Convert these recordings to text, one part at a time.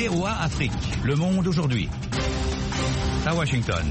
VOA Afrique, le monde aujourd'hui. À Washington.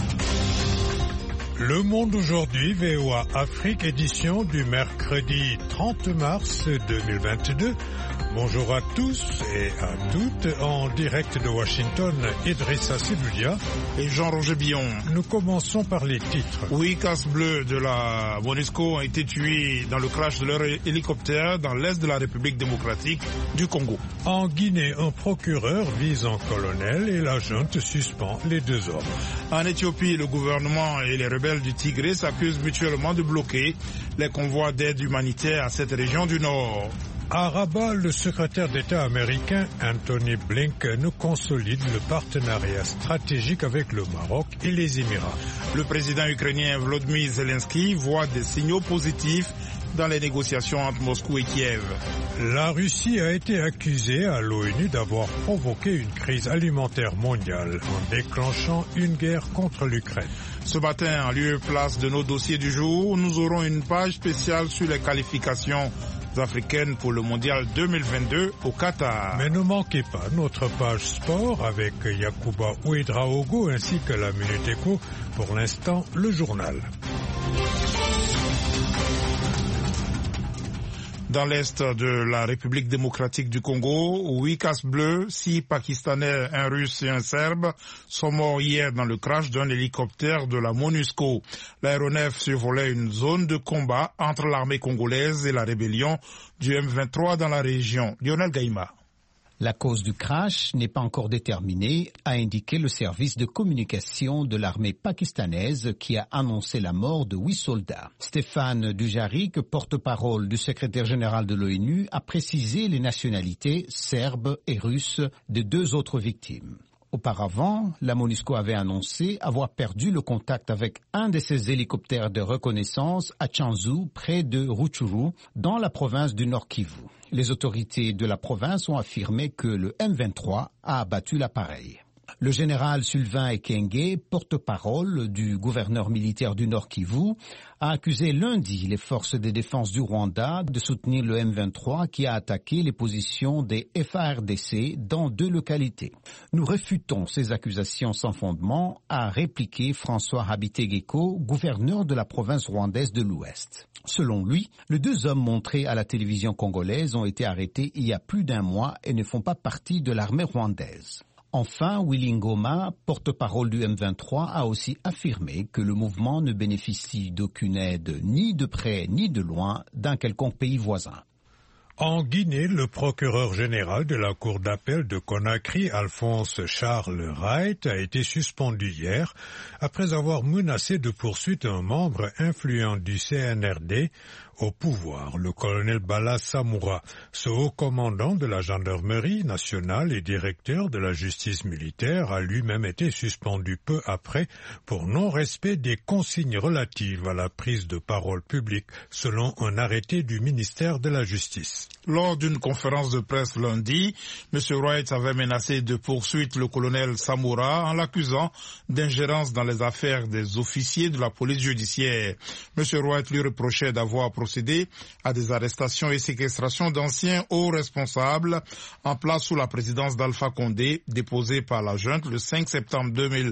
Le monde aujourd'hui, VOA Afrique, édition du mercredi 30 mars 2022. Bonjour à tous et à toutes, en direct de Washington, Idrissa Seloudia et Jean-Roger Billon. Nous commençons par les titres. 8 casques bleus de la MONUSCO ont été tués dans le crash de leur hélicoptère dans l'est de la République démocratique du Congo. En Guinée, un procureur vise un colonel et la junte suspend les deux hommes. En Éthiopie, le gouvernement et les rebelles du Tigré s'accusent mutuellement de bloquer les convois d'aide humanitaire à cette région du Nord. À Rabat, le secrétaire d'État américain Anthony Blinken consolide le partenariat stratégique avec le Maroc et les Émirats. Le président ukrainien Volodymyr Zelensky voit des signaux positifs dans les négociations entre Moscou et Kiev. La Russie a été accusée à l'ONU d'avoir provoqué une crise alimentaire mondiale en déclenchant une guerre contre l'Ukraine. Ce matin, en lieu et place de nos dossiers du jour, nous aurons une page spéciale sur les qualifications africaines pour le mondial 2022 au Qatar. Mais ne manquez pas notre page sport avec Yacouba Ouedraogo ainsi que la Minute Éco. Pour l'instant, le journal. Dans l'est de la République démocratique du Congo, 8 casques bleus, 6 Pakistanais, un Russe et un Serbe sont morts hier dans le crash d'un hélicoptère de la MONUSCO. L'aéronef survolait une zone de combat entre l'armée congolaise et la rébellion du M23 dans la région. Lionel Gaïma. La cause du crash n'est pas encore déterminée, a indiqué le service de communication de l'armée pakistanaise qui a annoncé la mort de 8 soldats. Stéphane Dujarric, porte-parole du secrétaire général de l'ONU, a précisé les nationalités serbes et russes de 2 autres victimes. Auparavant, la MONUSCO avait annoncé avoir perdu le contact avec un de ses hélicoptères de reconnaissance à Tchanzu, près de Rutshuru, dans la province du Nord Kivu. Les autorités de la province ont affirmé que le M23 a abattu l'appareil. Le général Sylvain Ekenge, porte-parole du gouverneur militaire du Nord Kivu, a accusé lundi les forces de défense du Rwanda de soutenir le M23 qui a attaqué les positions des FARDC dans 2 localités. Nous réfutons ces accusations sans fondement, a répliqué François Habitegeko, gouverneur de la province rwandaise de l'Ouest. Selon lui, les 2 hommes montrés à la télévision congolaise ont été arrêtés il y a plus d'1 mois et ne font pas partie de l'armée rwandaise. Enfin, Willy Ngoma, porte-parole du M23, a aussi affirmé que le mouvement ne bénéficie d'aucune aide ni de près ni de loin d'un quelconque pays voisin. En Guinée, le procureur général de la cour d'appel de Conakry, Alphonse Charles Wright, a été suspendu hier après avoir menacé de poursuite un membre influent du CNRD au pouvoir, le colonel Bala Samoura. Ce haut commandant de la gendarmerie nationale et directeur de la justice militaire a lui-même été suspendu peu après pour non-respect des consignes relatives à la prise de parole publique, selon un arrêté du ministère de la Justice. Lors d'une conférence de presse lundi, M. Wright avait menacé de poursuite le colonel Samoura en l'accusant d'ingérence dans les affaires des officiers de la police judiciaire. M. Wright lui reprochait d'avoir procédé à des arrestations et séquestrations d'anciens hauts responsables en place sous la présidence d'Alpha Condé, déposées par la junte le 5 septembre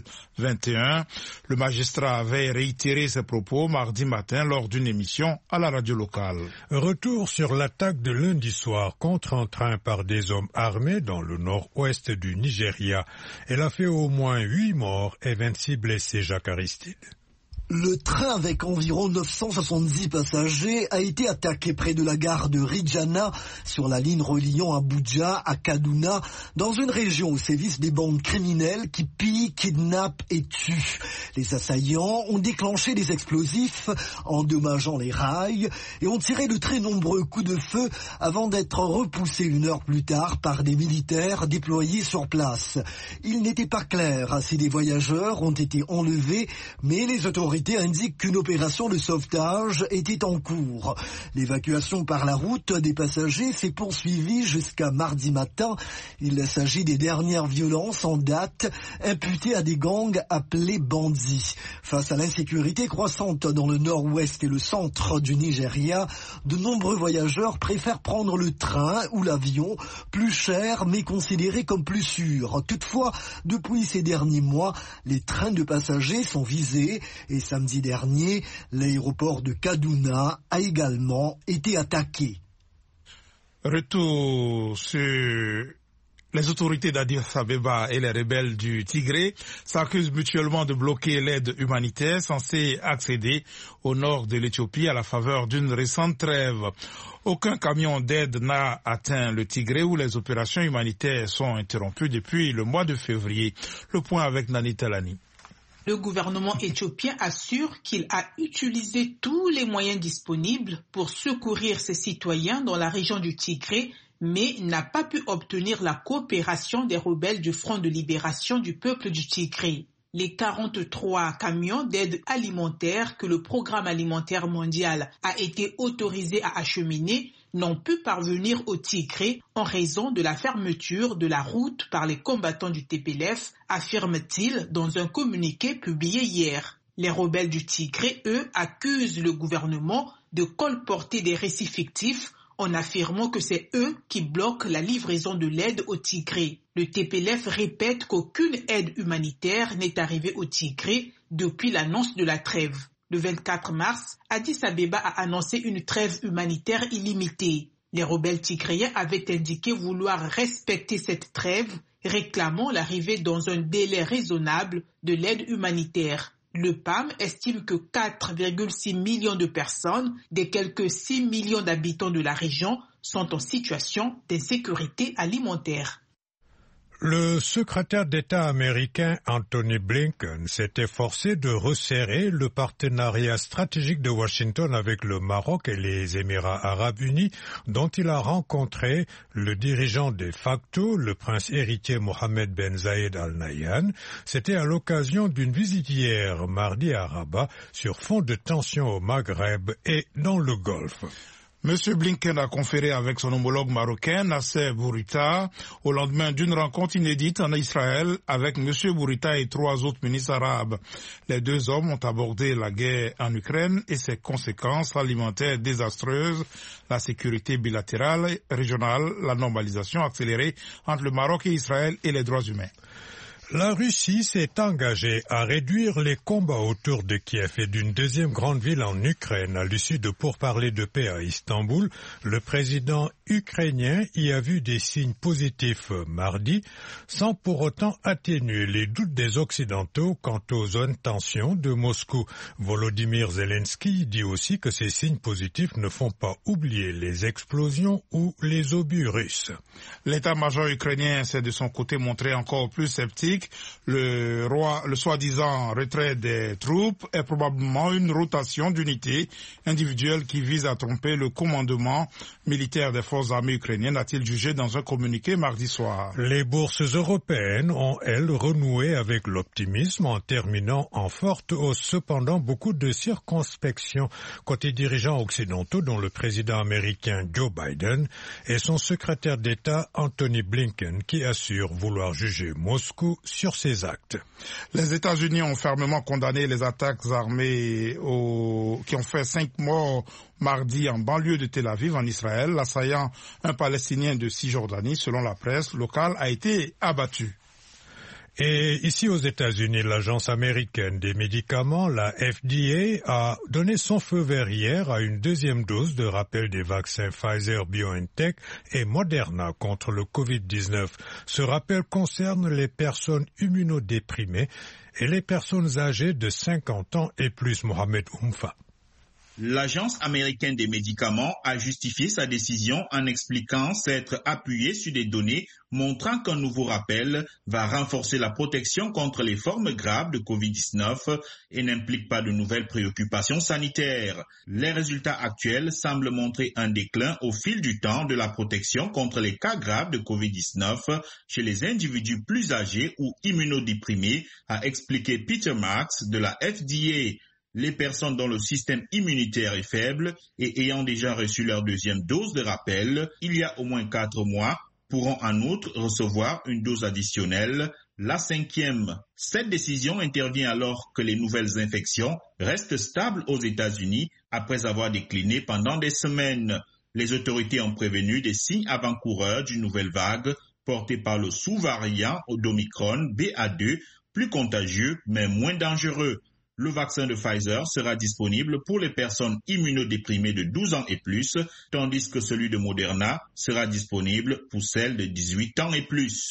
2021. Le magistrat avait réitéré ses propos mardi matin lors d'une émission à la radio locale. Retour sur l'attaque de lundi soir contre un train par des hommes armés dans le nord-ouest du Nigeria. Elle a fait au moins 8 morts et 26 blessés, Jacques Aristide. Le train avec environ 970 passagers a été attaqué près de la gare de Rijana sur la ligne reliant Abuja à Kaduna, dans une région où sévissent des bandes criminelles qui pillent, kidnappent et tuent. Les assaillants ont déclenché des explosifs, endommageant les rails, et ont tiré de très nombreux coups de feu avant d'être repoussés 1 heure plus tard par des militaires déployés sur place. Il n'était pas clair si des voyageurs ont été enlevés, mais les autorités autorités indiquent qu'une opération de sauvetage était en cours. L'évacuation par la route des passagers s'est poursuivie jusqu'à mardi matin. Il s'agit des dernières violences en date imputées à des gangs appelés bandits. Face à l'insécurité croissante dans le nord-ouest et le centre du Nigeria, de nombreux voyageurs préfèrent prendre le train ou l'avion, plus cher mais considéré comme plus sûr. Toutefois, depuis ces derniers mois, les trains de passagers sont visés et samedi dernier, l'aéroport de Kaduna a également été attaqué. Retour sur les autorités d'Addis Abeba et les rebelles du Tigré s'accusent mutuellement de bloquer l'aide humanitaire censée accéder au nord de l'Éthiopie à la faveur d'une récente trêve. Aucun camion d'aide n'a atteint le Tigré où les opérations humanitaires sont interrompues depuis le mois de février. Le point avec Nani Talani. Le gouvernement éthiopien assure qu'il a utilisé tous les moyens disponibles pour secourir ses citoyens dans la région du Tigré, mais n'a pas pu obtenir la coopération des rebelles du Front de libération du peuple du Tigré. Les 43 camions d'aide alimentaire que le Programme alimentaire mondial a été autorisé à acheminer n'ont pu parvenir au Tigré en raison de la fermeture de la route par les combattants du TPLF, affirme-t-il dans un communiqué publié hier. Les rebelles du Tigré, eux, accusent le gouvernement de colporter des récits fictifs en affirmant que c'est eux qui bloquent la livraison de l'aide au Tigré. Le TPLF répète qu'aucune aide humanitaire n'est arrivée au Tigré depuis l'annonce de la trêve. Le 24 mars, Addis Abeba a annoncé une trêve humanitaire illimitée. Les rebelles tigréens avaient indiqué vouloir respecter cette trêve, réclamant l'arrivée dans un délai raisonnable de l'aide humanitaire. Le PAM estime que 4,6 millions de personnes, des quelques 6 millions d'habitants de la région, sont en situation d'insécurité alimentaire. Le secrétaire d'État américain Anthony Blinken s'est efforcé de resserrer le partenariat stratégique de Washington avec le Maroc et les Émirats arabes unis, dont il a rencontré le dirigeant de facto, le prince héritier Mohammed Ben Zayed Al Nahyan. C'était à l'occasion d'une visite hier, mardi à Rabat, sur fond de tensions au Maghreb et dans le Golfe. Monsieur Blinken a conféré avec son homologue marocain Nasser Bourita au lendemain d'une rencontre inédite en Israël avec Monsieur Bourita et 3 autres ministres arabes. Les 2 hommes ont abordé la guerre en Ukraine et ses conséquences alimentaires désastreuses, la sécurité bilatérale, régionale, la normalisation accélérée entre le Maroc et Israël et les droits humains. La Russie s'est engagée à réduire les combats autour de Kiev et d'une deuxième grande ville en Ukraine à l'issue de pourparlers de paix à Istanbul. Le président ukrainien y a vu des signes positifs mardi, sans pour autant atténuer les doutes des Occidentaux quant aux intentions de Moscou. Volodymyr Zelensky dit aussi que ces signes positifs ne font pas oublier les explosions ou les obus russes. L'état-major ukrainien s'est de son côté montré encore plus sceptique. Le soi-disant retrait des troupes est probablement une rotation d'unités individuelles qui vise à tromper le commandement militaire des forces armées ukrainiennes, a-t-il jugé dans un communiqué mardi soir. Les bourses européennes ont, elles, renoué avec l'optimisme en terminant en forte hausse. Cependant, beaucoup de circonspection côté dirigeants occidentaux, dont le président américain Joe Biden et son secrétaire d'État Anthony Blinken, qui assure vouloir juger Moscou sur ses actes. Les États-Unis ont fermement condamné les attaques armées qui ont fait 5 morts mardi en banlieue de Tel Aviv en Israël. L'assaillant, un Palestinien de Cisjordanie, selon la presse locale, a été abattu. Et ici aux États-Unis, l'agence américaine des médicaments, la FDA, a donné son feu vert hier à une deuxième dose de rappel des vaccins Pfizer-BioNTech et Moderna contre le Covid-19. Ce rappel concerne les personnes immunodéprimées et les personnes âgées de 50 ans et plus. Mohamed Oumfa. L'Agence américaine des médicaments a justifié sa décision en expliquant s'être appuyée sur des données montrant qu'un nouveau rappel va renforcer la protection contre les formes graves de Covid-19 et n'implique pas de nouvelles préoccupations sanitaires. Les résultats actuels semblent montrer un déclin au fil du temps de la protection contre les cas graves de Covid-19 chez les individus plus âgés ou immunodéprimés, a expliqué Peter Marks de la FDA. Les personnes dont le système immunitaire est faible et ayant déjà reçu leur deuxième dose de rappel il y a au moins 4 mois pourront en outre recevoir une dose additionnelle, la 5e. Cette décision intervient alors que les nouvelles infections restent stables aux États-Unis après avoir décliné pendant des semaines. Les autorités ont prévenu des signes avant-coureurs d'une nouvelle vague portée par le sous-variant d'Omicron BA2, plus contagieux mais moins dangereux. Le vaccin de Pfizer sera disponible pour les personnes immunodéprimées de 12 ans et plus, tandis que celui de Moderna sera disponible pour celles de 18 ans et plus.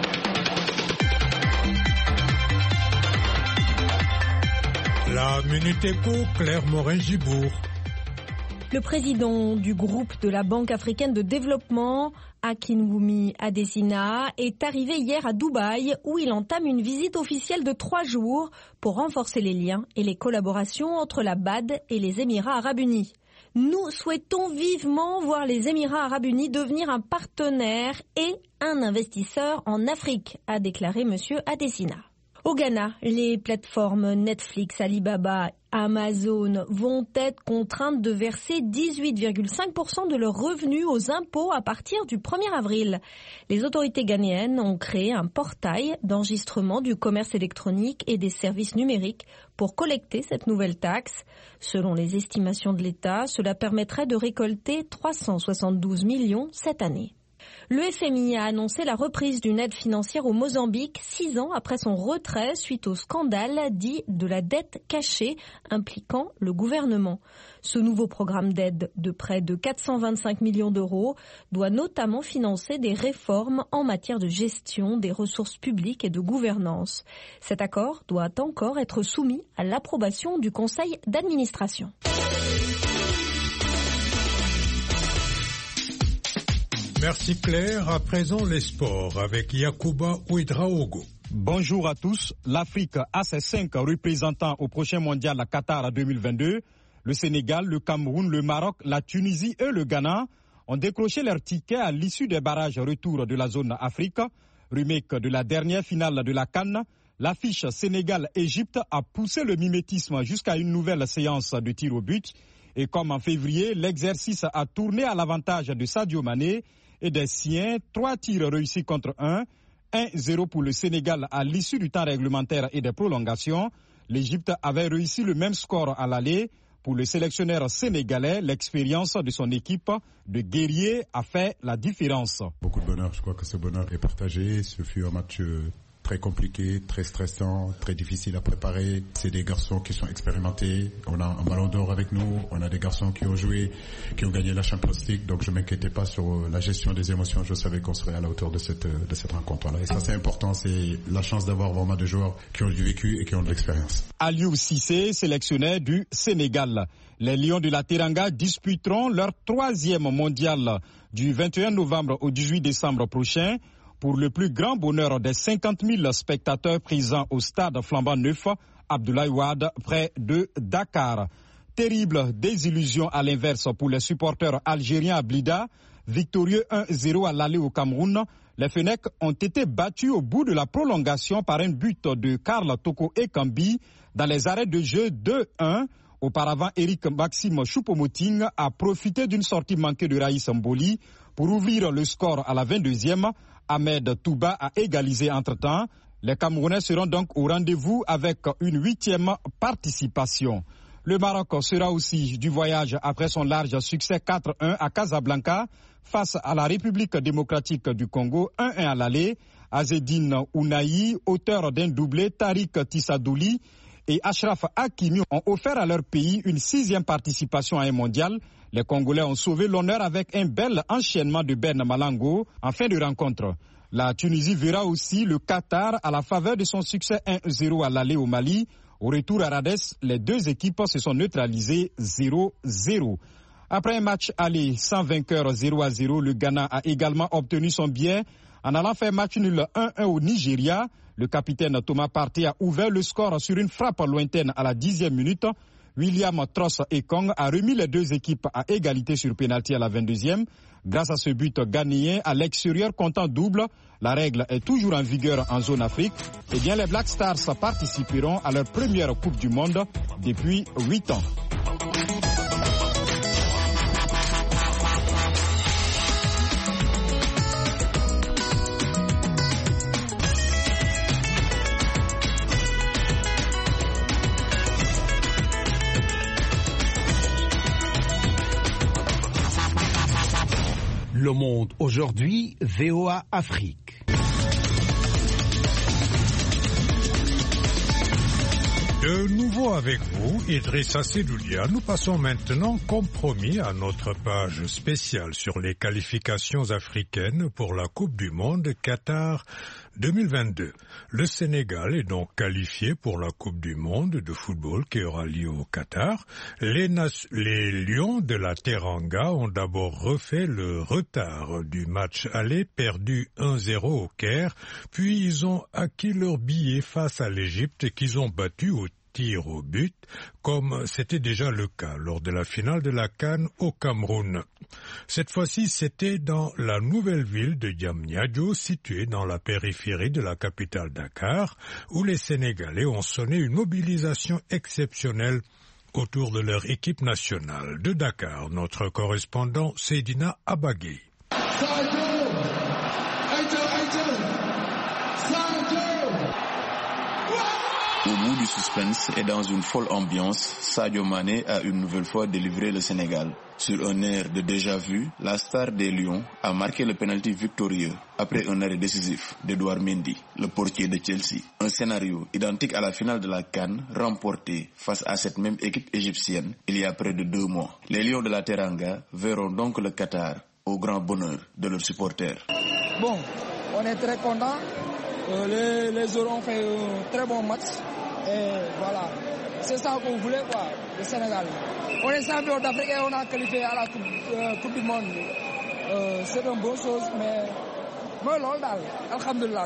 La Minute Éco, Claire Morin-Gibourg. Le président du groupe de la Banque africaine de développement, Akinwumi Adesina, est arrivé hier à Dubaï où il entame une visite officielle de 3 jours pour renforcer les liens et les collaborations entre la BAD et les Émirats arabes unis. Nous souhaitons vivement voir les Émirats arabes unis devenir un partenaire et un investisseur en Afrique, a déclaré M. Adesina. Au Ghana, les plateformes Netflix, Alibaba, Amazon vont être contraintes de verser 18,5% de leurs revenus aux impôts à partir du 1er avril. Les autorités ghanéennes ont créé un portail d'enregistrement du commerce électronique et des services numériques pour collecter cette nouvelle taxe. Selon les estimations de l'État, cela permettrait de récolter 372 millions cette année. Le FMI a annoncé la reprise d'une aide financière au Mozambique 6 ans après son retrait suite au scandale dit de la dette cachée impliquant le gouvernement. Ce nouveau programme d'aide de près de 425 millions d'euros doit notamment financer des réformes en matière de gestion des ressources publiques et de gouvernance. Cet accord doit encore être soumis à l'approbation du conseil d'administration. Merci Claire. À présent, les sports avec Yacouba Ouedraogo. Bonjour à tous. L'Afrique a ses 5 représentants au prochain mondial à Qatar 2022. Le Sénégal, le Cameroun, le Maroc, la Tunisie et le Ghana ont décroché leur ticket à l'issue des barrages retour de la zone Afrique. Remake de la dernière finale de la CAN, l'affiche Sénégal-Égypte a poussé le mimétisme jusqu'à une nouvelle séance de tir au but. Et comme en février, l'exercice a tourné à l'avantage de Sadio Mané et des siens, 3 tirs réussis contre 1, 1-0 pour le Sénégal à l'issue du temps réglementaire et des prolongations. L'Égypte avait réussi le même score à l'aller. Pour le sélectionneur sénégalais, l'expérience de son équipe de guerriers a fait la différence. Beaucoup de bonheur, je crois que ce bonheur est partagé. Ce fut un match très compliqué, très stressant, très difficile à préparer. C'est des garçons qui sont expérimentés. On a un ballon d'or avec nous. On a des garçons qui ont joué, qui ont gagné la Champions League. Donc je m'inquiétais pas sur la gestion des émotions. Je savais qu'on serait à la hauteur de cette rencontre-là. Et ça c'est important. C'est la chance d'avoir vraiment des joueurs qui ont du vécu et qui ont de l'expérience. Aliou Cissé, sélectionneur du Sénégal. Les Lions de la Teranga disputeront leur 3e mondial du 21 novembre au 18 décembre prochain. Pour le plus grand bonheur des 50 000 spectateurs présents au stade flambant neuf Abdoulaye Wade, près de Dakar. Terrible désillusion à l'inverse pour les supporters algériens à Blida. Victorieux 1-0 à l'aller au Cameroun, les Fennecs ont été battus au bout de la prolongation par un but de Karl Toko Ekambi dans les arrêts de jeu 2-1. Auparavant, Eric Maxime Choupo-Moting a profité d'une sortie manquée de Raïs Mboli pour ouvrir le score à la 22e. Ahmed Touba a égalisé entre-temps. Les Camerounais seront donc au rendez-vous avec une 8e participation. Le Maroc sera aussi du voyage après son large succès 4-1 à Casablanca face à la République démocratique du Congo, 1-1 à l'aller. Azedine Ounahi, auteur d'un doublé, Tariq Tissadouli et Achraf Hakimi ont offert à leur pays une 6e participation à un mondial. Les Congolais ont sauvé l'honneur avec un bel enchaînement de Ben Malango en fin de rencontre. La Tunisie verra aussi le Qatar à la faveur de son succès 1-0 à l'aller au Mali. Au retour à Rades, les deux équipes se sont neutralisées 0-0. Après un match aller sans vainqueur 0-0, le Ghana a également obtenu son billet en allant faire match nul 1-1 au Nigeria. Le capitaine Thomas Partey a ouvert le score sur une frappe lointaine à la 10e minute. William Tross-Ekong a remis les deux équipes à égalité sur pénalty à la 22e. Grâce à ce but ghanéen à l'extérieur comptant double, la règle est toujours en vigueur en zone Afrique. Eh bien, les Black Stars participeront à leur première Coupe du Monde depuis 8 ans. Le Monde aujourd'hui, VOA Afrique. De nouveau avec vous, Idrissa Sedoulia. Nous passons maintenant, comme promis, à notre page spéciale sur les qualifications africaines pour la Coupe du Monde Qatar 2022. Le Sénégal est donc qualifié pour la Coupe du Monde de football qui aura lieu au Qatar. Les Lions de la Teranga ont d'abord refait le retard du match aller, perdu 1-0 au Caire, puis ils ont acquis leur billet face à l'Égypte qu'ils ont battu au tir au but, comme c'était déjà le cas lors de la finale de la CAN au Cameroun. Cette fois-ci, c'était dans la nouvelle ville de Diamniadio, située dans la périphérie de la capitale Dakar, où les Sénégalais ont sonné une mobilisation exceptionnelle autour de leur équipe nationale. De Dakar, notre correspondant Seydina Abagui. Au bout du suspense et dans une folle ambiance, Sadio Mané a une nouvelle fois délivré le Sénégal. Sur un air de déjà-vu, la star des Lions a marqué le penalty victorieux après un arrêt décisif d'Edouard Mendy, le portier de Chelsea. Un scénario identique à la finale de la CAN remportée face à cette même équipe égyptienne il y a près de 2 mois. Les Lions de la Teranga verront donc le Qatar au grand bonheur de leurs supporters. Bon, on est très contents. Les Euros ont fait un très bon match. Et voilà, c'est ça qu'on voulait, quoi, le Sénégal. On est champion d'Afrique et on a qualifié à la Coupe du Monde. C'est une bonne chose, mais alhamdulillah,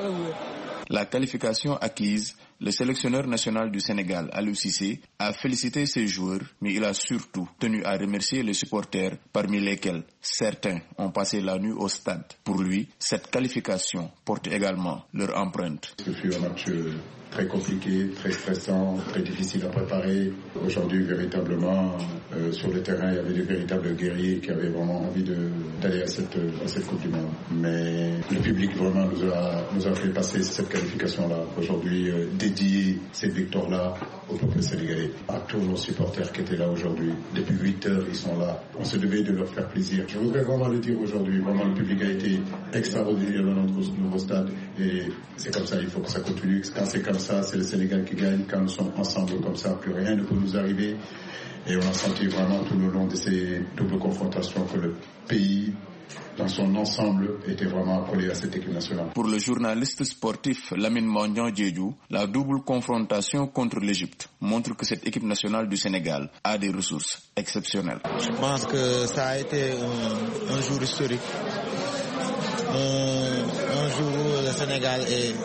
la qualification acquise, le sélectionneur national du Sénégal, Aliou Cissé, a félicité ses joueurs, mais il a surtout tenu à remercier les supporters, parmi lesquels certains ont passé la nuit au stade. Pour lui, cette qualification porte également leur empreinte. Ce fut un match très compliqué, très stressant, très difficile à préparer. Aujourd'hui, véritablement, sur le terrain, il y avait de véritables guerriers qui avaient vraiment envie d'aller à cette Coupe du Monde. Mais le public vraiment nous a fait passer cette qualification-là. Aujourd'hui, dédier cette victoire-là au peuple sénégalais, à tous nos supporters qui étaient là aujourd'hui. Depuis 8 heures, ils sont là. On se devait de leur faire plaisir. Je voudrais vraiment le dire aujourd'hui. Vraiment, le public a été extraordinaire dans notre nouveau stade. Et c'est comme ça, il faut que ça continue. Quand c'est comme ça, c'est le Sénégal qui gagne. Quand nous sommes ensemble comme ça, plus rien ne peut nous arriver. Et on a senti vraiment tout le long de ces doubles confrontations que le pays, dans son ensemble, était vraiment accolé à cette équipe nationale. Pour le journaliste sportif Lamine Mandian Diédhiou, la double confrontation contre l'Égypte montre que cette équipe nationale du Sénégal a des ressources exceptionnelles. Je pense que ça a été un jour historique. Un jour où le Sénégal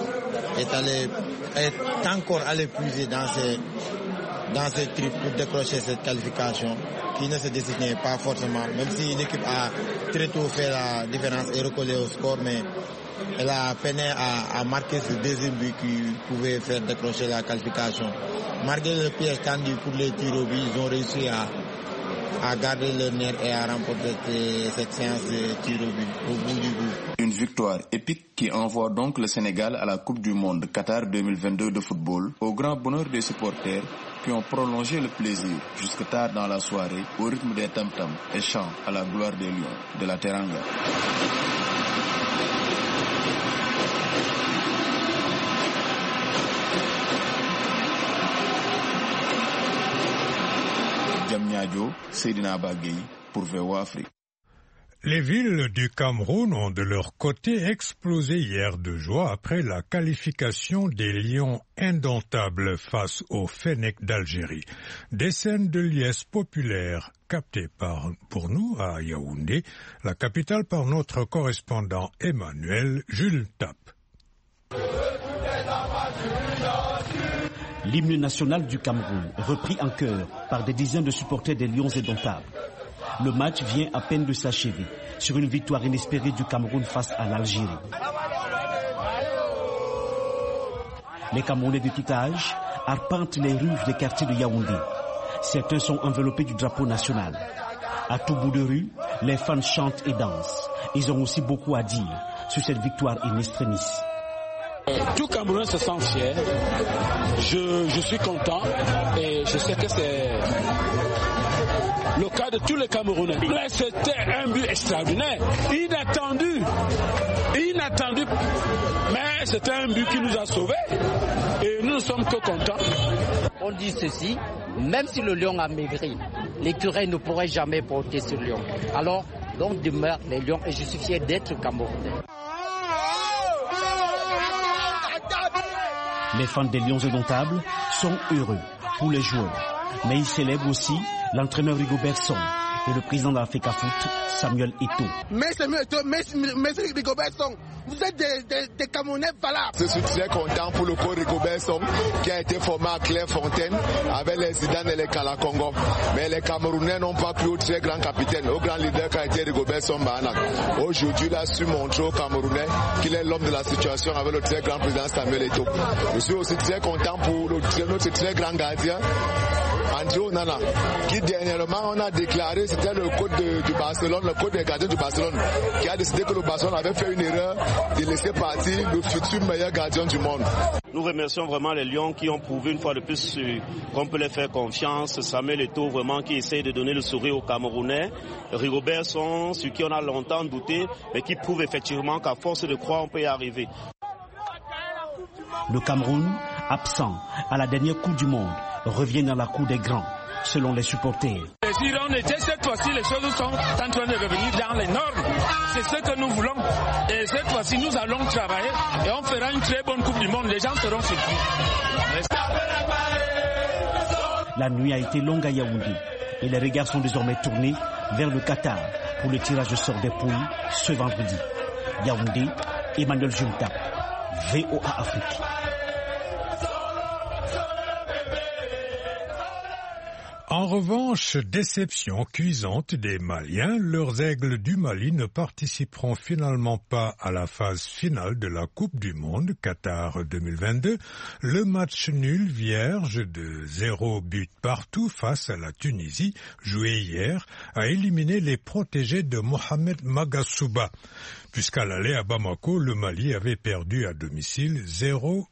est encore allé puiser dans ses tripes pour décrocher cette qualification qui ne se dessinait pas forcément, même si l'équipe a très tôt fait la différence et recollé au score, mais elle a peiné à marquer ce deuxième but qui pouvait faire décrocher la qualification. Malgré le piège tendu pour les tirs au but, ils ont réussi à garder le nerf et à remporter cette séance de tir au but, au bout du bout. Une victoire épique qui envoie donc le Sénégal à la Coupe du Monde Qatar 2022 de football, au grand bonheur des supporters qui ont prolongé le plaisir jusque tard dans la soirée au rythme des tam-tams et chants à la gloire des Lions de la Teranga. Diamniadio, Seydina Abagui pour VOA Afrique. Les villes du Cameroun ont de leur côté explosé hier de joie après la qualification des Lions indomptables face au Fennec d'Algérie. Des scènes de liesse populaire captées pour nous à Yaoundé, la capitale, par notre correspondant Emmanuel Jules Tap. L'hymne national du Cameroun, repris en chœur par des dizaines de supporters des Lions indomptables. Le match vient à peine de s'achever sur une victoire inespérée du Cameroun face à l'Algérie. Les Camerounais de tout âge arpentent les rues des quartiers de Yaoundé. Certains sont enveloppés du drapeau national. À tout bout de rue, les fans chantent et dansent. Ils ont aussi beaucoup à dire sur cette victoire in extremis. Tout Cameroun se sent fier. Je suis content et je sais que c'est le cas de tous les Camerounais. Mais c'était un but extraordinaire, inattendu. Mais c'était un but qui nous a sauvés et nous ne sommes que contents. On dit ceci, même si le lion a maigri, l'écureuil ne pourrait jamais porter ce lion. Alors, donc demeurent les lions et je suis fier d'être Camerounais. Les fans des Lions indomptables sont heureux pour les joueurs, mais ils célèbrent aussi l'entraîneur Rigobert Song et le président de l'Africa Foot, Samuel Eto'o. Mais Rigobert Song, vous êtes des Camerounais valables. Je suis très content pour le coach Rigobert Song qui a été formé à Clairefontaine avec les Zidane et les Kalakongo. Mais les Camerounais n'ont pas pris au très grand capitaine, au grand leader qui a été Rigobert Song Bahanak. Aujourd'hui, il a su montrer aux Camerounais qu'il est l'homme de la situation avec le très grand président Samuel Eto'o. Je suis aussi très content pour notre très grand gardien, André Onana, qui dernièrement on a déclaré, c'était le coach du Barcelone, le coach des gardiens du Barcelone, qui a décidé que le Barcelone avait fait une erreur de laisser partir le futur meilleur gardien du monde. Nous remercions vraiment les Lions qui ont prouvé une fois de plus qu'on peut les faire confiance. Samuel Eto'o vraiment qui essaye de donner le sourire aux Camerounais. Rigobert Song, sur qui on a longtemps douté, mais qui prouve effectivement qu'à force de croire on peut y arriver. Le Cameroun, absent à la dernière Coupe du Monde, revient dans la cour des grands, selon les supporters. Si on était cette fois-ci, les choses sont en train de revenir dans les normes. C'est ce que nous voulons. Et cette fois-ci, nous allons travailler et on fera une très bonne Coupe du Monde. Les gens seront surpris. La nuit a été longue à Yaoundé et les regards sont désormais tournés vers le Qatar pour le tirage au sort des poules ce vendredi. Yaoundé, Emmanuel Junta, VOA Afrique. En revanche, déception cuisante des Maliens, leurs aigles du Mali ne participeront finalement pas à la phase finale de la Coupe du Monde Qatar 2022. Le match nul vierge de 0 but partout face à la Tunisie, joué hier, a éliminé les protégés de Mohamed Magassouba. Puisqu'à l'aller à Bamako, le Mali avait perdu à domicile 0-1.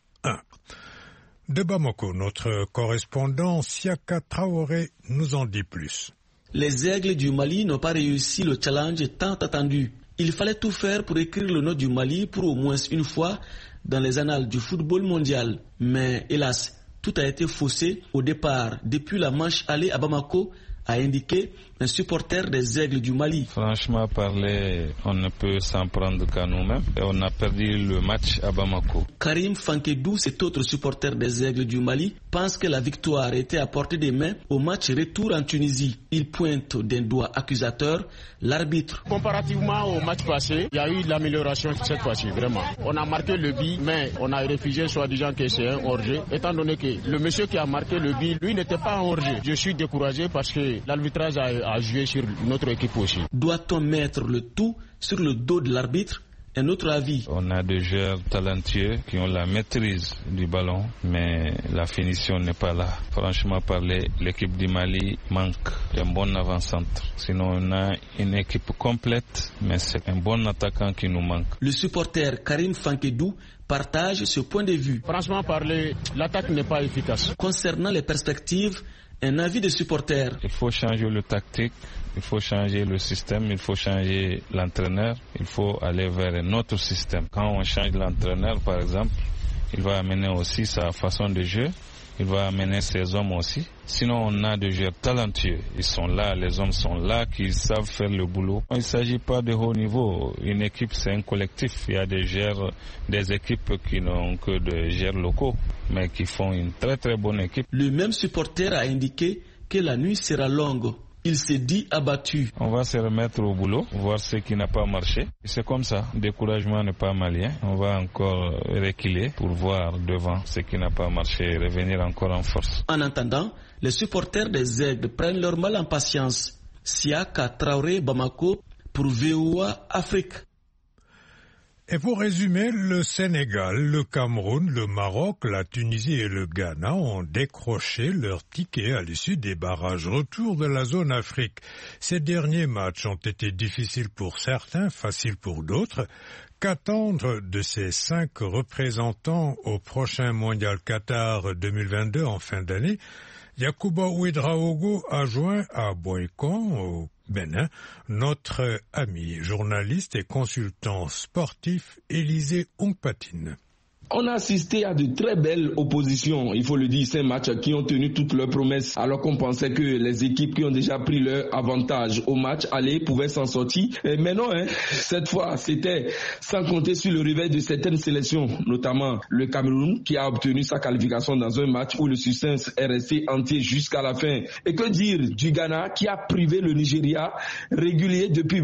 De Bamako, notre correspondant Siaka Traoré nous en dit plus. Les aigles du Mali n'ont pas réussi le challenge tant attendu. Il fallait tout faire pour écrire le nom du Mali pour au moins une fois dans les annales du football mondial. Mais hélas, tout a été faussé au départ. Depuis la manche aller à Bamako, a indiqué un supporter des aigles du Mali. Franchement parler, on ne peut s'en prendre qu'à nous-mêmes. Et on a perdu le match à Bamako. Karim Fankedou, cet autre supporter des aigles du Mali, pense que la victoire était à portée des mains au match retour en Tunisie. Il pointe d'un doigt accusateur l'arbitre. Comparativement au match passé, il y a eu de l'amélioration cette fois-ci, vraiment. On a marqué le but, mais on a réfugé soi-disant que c'est un hors-jeu, étant donné que le monsieur qui a marqué le but, lui n'était pas un hors-jeu. Je suis découragé parce que l'arbitrage a joué sur notre équipe aussi. Doit-on mettre le tout sur le dos de l'arbitre? Un autre avis. On a des joueurs talentueux qui ont la maîtrise du ballon, mais la finition n'est pas là. Franchement parler, l'équipe du Mali manque d'un bon avant-centre. Sinon on a une équipe complète, mais c'est un bon attaquant qui nous manque. Le supporter Karim Fankedou partage ce point de vue. Franchement parler, l'attaque n'est pas efficace. Concernant les perspectives, un avis de supporter. Il faut changer le tactique, il faut changer le système, il faut changer l'entraîneur, il faut aller vers un autre système. Quand on change l'entraîneur, par exemple, il va amener aussi sa façon de jeu, il va amener ses hommes aussi. Sinon, on a des joueurs talentueux. Ils sont là, les hommes sont là, qui savent faire le boulot. Il ne s'agit pas de haut niveau. Une équipe, c'est un collectif. Il y a des équipes qui n'ont que des joueurs locaux, mais qui font une très très bonne équipe. Le même supporter a indiqué que la nuit sera longue. il s'est dit abattu. On va se remettre au boulot, voir ce qui n'a pas marché. C'est comme ça, découragement n'est pas malien. On va encore reculer pour voir devant ce qui n'a pas marché et revenir encore en force. En attendant, les supporters des Aigles prennent leur mal en patience. Siaka Traoré, Bamako, pour VOA Afrique. Et pour résumer, le Sénégal, le Cameroun, le Maroc, la Tunisie et le Ghana ont décroché leur ticket à l'issue des barrages retour de la zone Afrique. Ces derniers matchs ont été difficiles pour certains, faciles pour d'autres. Qu'attendre de ces 5 représentants au prochain Mondial Qatar 2022 en fin d'année? Yacouba Ouedraogo a joint à Boycon, au Bénin, notre ami journaliste et consultant sportif Élisée Oungpatine. On a assisté à de très belles oppositions, il faut le dire, ces matchs qui ont tenu toutes leurs promesses, alors qu'on pensait que les équipes qui ont déjà pris leur avantage au match aller pouvaient s'en sortir. Mais non, cette fois, c'était sans compter sur le réveil de certaines sélections, notamment le Cameroun qui a obtenu sa qualification dans un match où le suspense est resté entier jusqu'à la fin. Et que dire du Ghana qui a privé le Nigeria, régulier depuis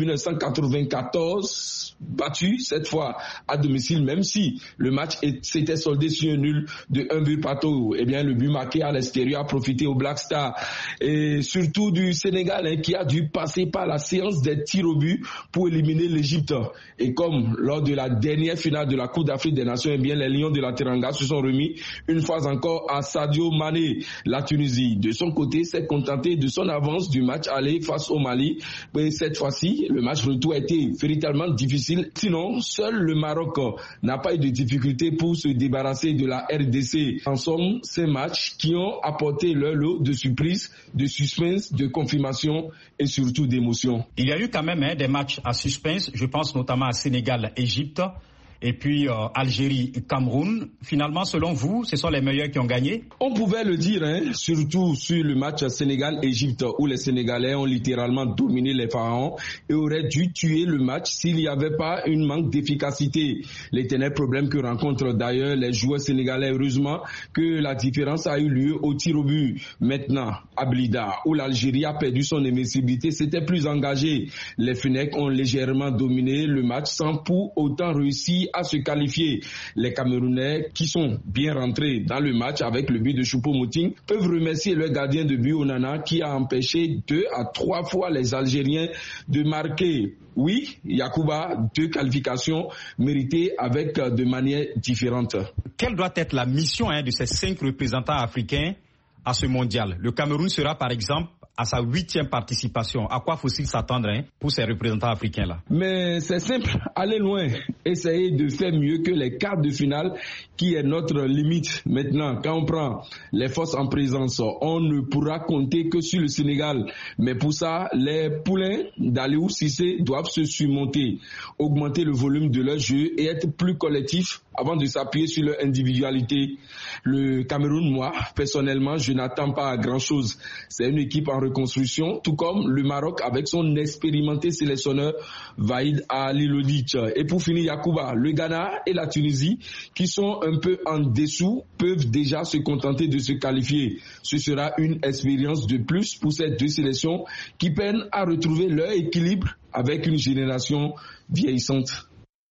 1994, battu cette fois à domicile, même si le match s'était soldé sur un nul de 1 but partout. Eh bien, le but marqué à l'extérieur a profité au Black Star. Et surtout du Sénégal qui a dû passer par la séance des tirs au but pour éliminer l'Égypte. Et comme lors de la dernière finale de la Coupe d'Afrique des Nations, eh bien, les Lions de la Teranga se sont remis une fois encore à Sadio Mané. La Tunisie, de son côté, s'est contentée de son avance du match aller face au Mali. Mais cette fois-ci, le match retour a été véritablement difficile. Sinon, seul le Maroc n'a pas eu de difficulté pour se débarrasser de la RDC. En somme, ces matchs qui ont apporté leur lot de surprises, de suspense, de confirmation et surtout d'émotion. Il y a eu quand même des matchs à suspense, je pense notamment à Sénégal-Égypte et puis Algérie-Cameroun. Finalement, selon vous, ce sont les meilleurs qui ont gagné? On pouvait le dire, surtout sur le match Sénégal-Égypte où les Sénégalais ont littéralement dominé les Pharaons et auraient dû tuer le match s'il n'y avait pas un manque d'efficacité. L'éternel problème que rencontrent d'ailleurs les joueurs sénégalais. Heureusement que la différence a eu lieu au tir au but. Maintenant, à Blida, où l'Algérie a perdu son invincibilité, c'était plus engagé. Les Fennecs ont légèrement dominé le match sans pour autant réussir à se qualifier. Les Camerounais qui sont bien rentrés dans le match avec le but de Choupo-Moting peuvent remercier leur gardien de but Onana qui a empêché 2 à 3 fois les Algériens de marquer. Oui, Yacouba, 2 qualifications méritées avec de manière différente. Quelle doit être la mission de ces 5 représentants africains à ce mondial? Le Cameroun sera par exemple à sa 8e participation. À quoi faut-il s'attendre pour ces représentants africains-là? Mais c'est simple, aller loin, essayer de faire mieux que les quarts de finale qui est notre limite. Maintenant, quand on prend les forces en présence, on ne pourra compter que sur le Sénégal. Mais pour ça, les poulains d'Aliou Cissé doivent se surmonter, augmenter le volume de leur jeu et être plus collectifs avant de s'appuyer sur leur individualité. Le Cameroun, moi, personnellement, je n'attends pas grand-chose. C'est une équipe en reconstruction, tout comme le Maroc avec son expérimenté sélectionneur Vaïd Halilodic. Et pour finir, Yacouba, le Ghana et la Tunisie, qui sont un peu en dessous, peuvent déjà se contenter de se qualifier. Ce sera une expérience de plus pour ces 2 sélections qui peinent à retrouver leur équilibre avec une génération vieillissante.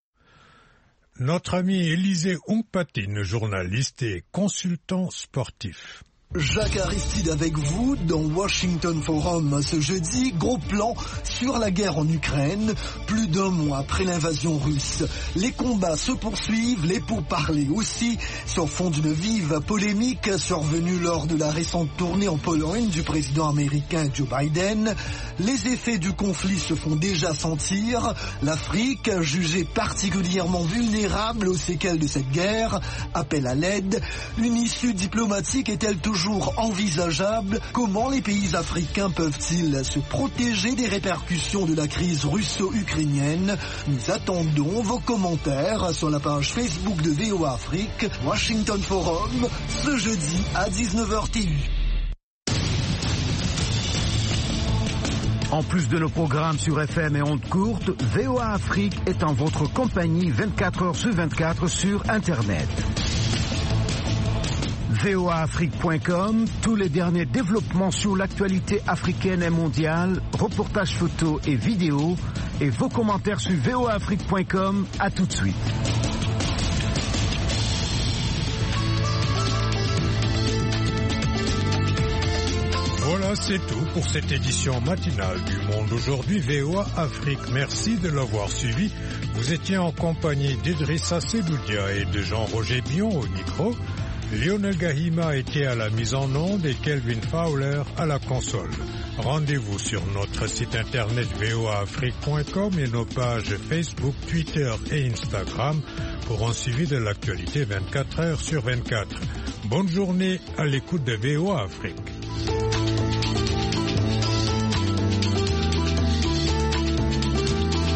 Notre ami Élisée Oungpatine, journaliste et consultant sportif. Jacques Aristide avec vous dans Washington Forum ce jeudi. Gros plan sur la guerre en Ukraine. Plus d'1 mois après l'invasion russe, les combats se poursuivent, les pourparlers aussi, sur fond d'une vive polémique survenue lors de la récente tournée en Pologne du président américain Joe Biden. Les effets du conflit se font déjà sentir. L'Afrique, jugée particulièrement vulnérable aux séquelles de cette guerre, appelle à l'aide. Une issue diplomatique est-elle toujours envisageable? Comment les pays africains peuvent-ils se protéger des répercussions de la crise russo-ukrainienne? Nous attendons vos commentaires sur la page Facebook de VOA Afrique, Washington Forum, ce jeudi à 19h TU. En plus de nos programmes sur FM et ondes courtes, VOA Afrique est en votre compagnie 24 heures sur 24 sur Internet. voaafrique.com, tous les derniers développements sur l'actualité africaine et mondiale, reportages photos et vidéos, et vos commentaires sur voaafrique.com. À tout de suite. Voilà, c'est tout pour cette édition matinale du Monde aujourd'hui VOA Afrique. Merci de l'avoir suivi. Vous étiez en compagnie d'Idrissa Sedoudia et de Jean-Roger Bion au micro. Lionel Gahima était à la mise en onde et Kelvin Fowler à la console. Rendez-vous sur notre site internet voaafrique.com et nos pages Facebook, Twitter et Instagram pour un suivi de l'actualité 24 heures sur 24. Bonne journée à l'écoute de VOA Afrique.